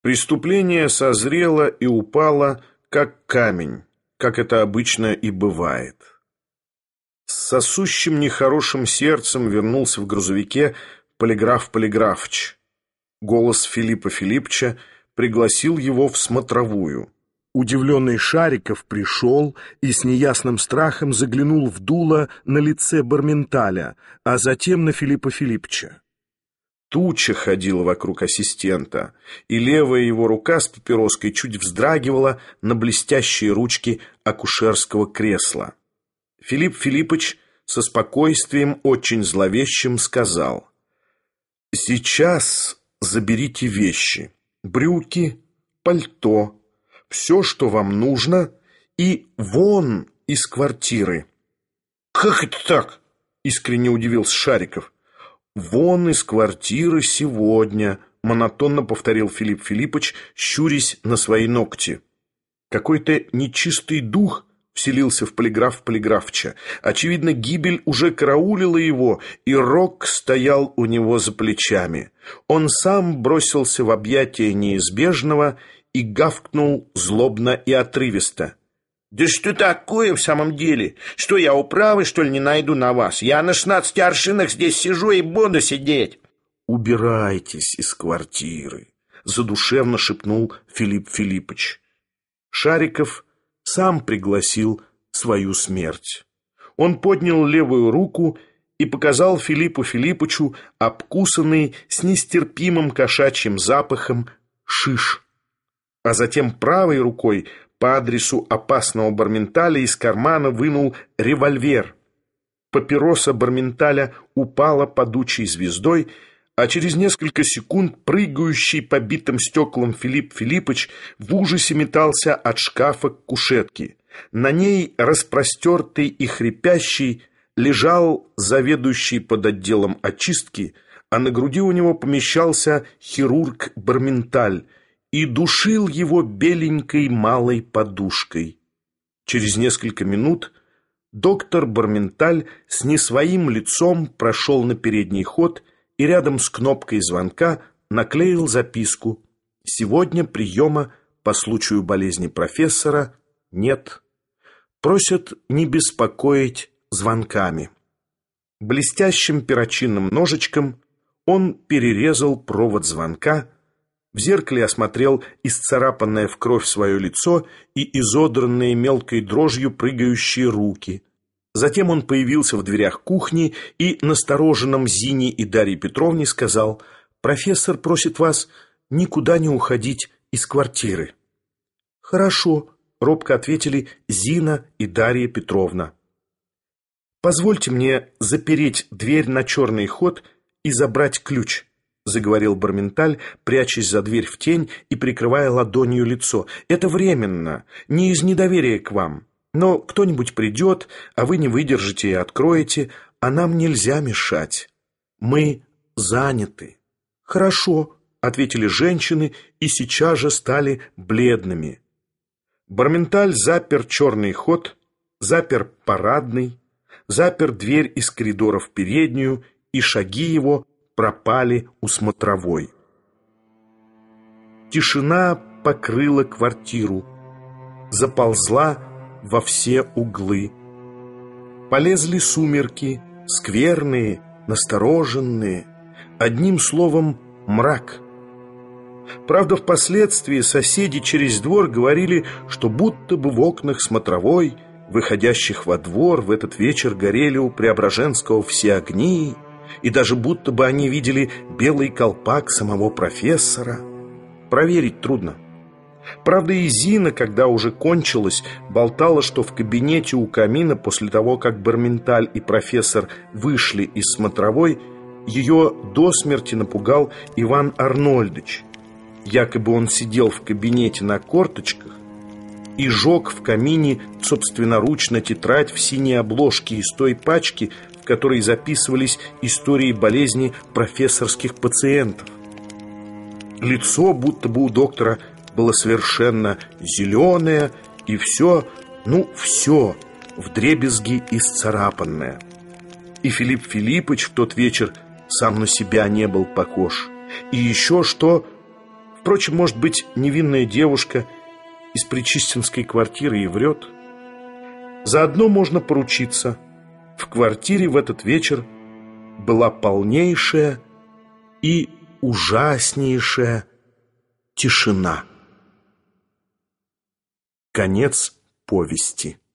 Преступление созрело и упало, как камень, как это обычно и бывает. С сосущим нехорошим сердцем вернулся в грузовике Полиграф Полиграфыч. Голос Филиппа Филиппыча пригласил его в смотровую. Удивленный Шариков пришел и с неясным страхом заглянул в дуло на лице Барменталя, а затем на Филиппа Филиппыча. Туча ходила вокруг ассистента, и левая его рука с папироской чуть вздрагивала на блестящие ручки акушерского кресла. Филипп Филиппыч со спокойствием очень зловещим сказал: «Сейчас заберите вещи, брюки, пальто, все, что вам нужно, и вон из квартиры». «Как это так?» — искренне удивился Шариков. «Вон из квартиры сегодня», — монотонно повторил Филипп Филиппыч, щурясь на свои ногти. Какой-то нечистый дух вселился в Полиграф Полиграфыча. Очевидно, гибель уже караулила его, и рок стоял у него за плечами. Он сам бросился в объятия неизбежного и гавкнул злобно и отрывисто: «Да что такое в самом деле? Что я управы, что ли, не найду на вас? Я на 16 аршинах здесь сижу и буду сидеть». «Убирайтесь из квартиры», — задушевно шепнул Филипп Филиппыч. Шариков сам пригласил свою смерть. Он поднял левую руку и показал Филиппу Филиппычу обкусанный с нестерпимым кошачьим запахом шиш, а затем правой рукой по адресу опасного Барменталя из кармана вынул револьвер. Папироса Барменталя упала падучей звездой, а через несколько секунд прыгающий по битым стеклам Филипп Филиппыч в ужасе метался от шкафа к кушетке. На ней, распростертый и хрипящий, лежал заведующий под отделом очистки, а на груди у него помещался хирург Барменталь и душил его беленькой малой подушкой. Через несколько минут доктор Барменталь с не своим лицом прошел на передний ход и рядом с кнопкой звонка наклеил записку: «Сегодня приема по случаю болезни профессора нет. Просят не беспокоить звонками». Блестящим перочинным ножичком он перерезал провод звонка, в зеркале осмотрел исцарапанное в кровь свое лицо и изодранные мелкой дрожью прыгающие руки. Затем он появился в дверях кухни и настороженном Зине и Дарье Петровне сказал: «Профессор просит вас никуда не уходить из квартиры». «Хорошо», — робко ответили Зина и Дарья Петровна. «Позвольте мне запереть дверь на черный ход и забрать ключ», — заговорил Барменталь, прячась за дверь в тень и прикрывая ладонью лицо. «Это временно, не из недоверия к вам. Но кто-нибудь придет, а вы не выдержите и откроете, а нам нельзя мешать. Мы заняты». «Хорошо», — ответили женщины и сейчас же стали бледными. Барменталь запер черный ход, запер парадный, запер дверь из коридора в переднюю, и шаги его пропали у смотровой. Тишина покрыла квартиру, заползла во все углы. Полезли сумерки, скверные, настороженные, одним словом, мрак. Правда, впоследствии соседи через двор говорили, что будто бы в окнах смотровой, выходящих во двор, в этот вечер горели у Преображенского все огни, и даже будто бы они видели белый колпак самого профессора. Проверить трудно. Правда, и Зина, когда уже кончилась, болтала, что в кабинете у камина после того, как Барменталь и профессор вышли из смотровой, ее до смерти напугал Иван Арнольдыч. Якобы он сидел в кабинете на корточках и жег в камине собственноручно тетрадь в синей обложке из той пачки, в которой записывались истории болезни профессорских пациентов. Лицо будто бы у доктора было совершенно зеленое, и все вдребезги исцарапанное. И Филипп Филиппыч в тот вечер сам на себя не был похож. И еще что... Впрочем, может быть, невинная девушка из причистинской квартиры и врет. Заодно можно поручиться. В квартире в этот вечер была полнейшая и ужаснейшая тишина. Конец повести.